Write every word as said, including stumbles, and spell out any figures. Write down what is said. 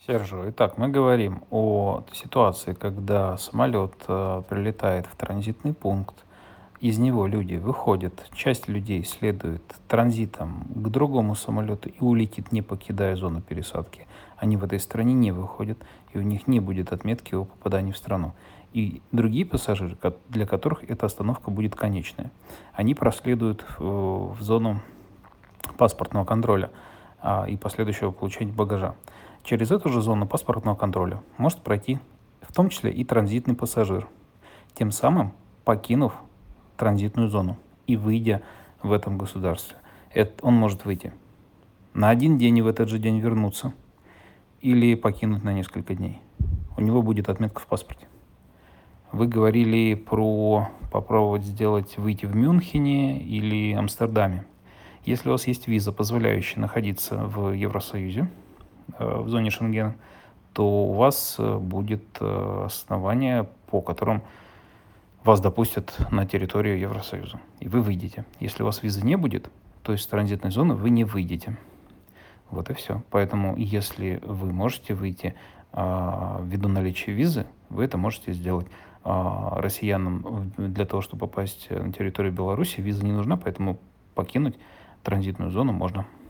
Сержу, итак, мы говорим о ситуации, когда самолет э, прилетает в транзитный пункт, из него люди выходят, часть людей следует транзитом к другому самолету и улетит, не покидая зону пересадки. Они в этой стране не выходят, и у них не будет отметки о попадании в страну. И другие пассажиры, ко- для которых эта остановка будет конечная, они проследуют э, в зону паспортного контроля а, и последующего получения багажа. Через эту же зону паспортного контроля может пройти в том числе и транзитный пассажир, тем самым покинув транзитную зону и выйдя в этом государстве. Это, он может выйти на один день и в этот же день вернуться или покинуть на несколько дней. У него будет отметка в паспорте. Вы говорили про попробовать сделать выйти в Мюнхене или Амстердаме. Если у вас есть виза, позволяющая находиться в Евросоюзе, э, в зоне Шенгена, то у вас э, будет э, основание, по которым вас допустят на территорию Евросоюза, и вы выйдете. Если у вас визы не будет, то из транзитной зоны вы не выйдете. Вот и все. Поэтому, если вы можете выйти а, ввиду наличия визы, вы это можете сделать. А, россиянам в- для того, чтобы попасть на территорию Беларуси, виза не нужна, поэтому покинуть транзитную зону можно.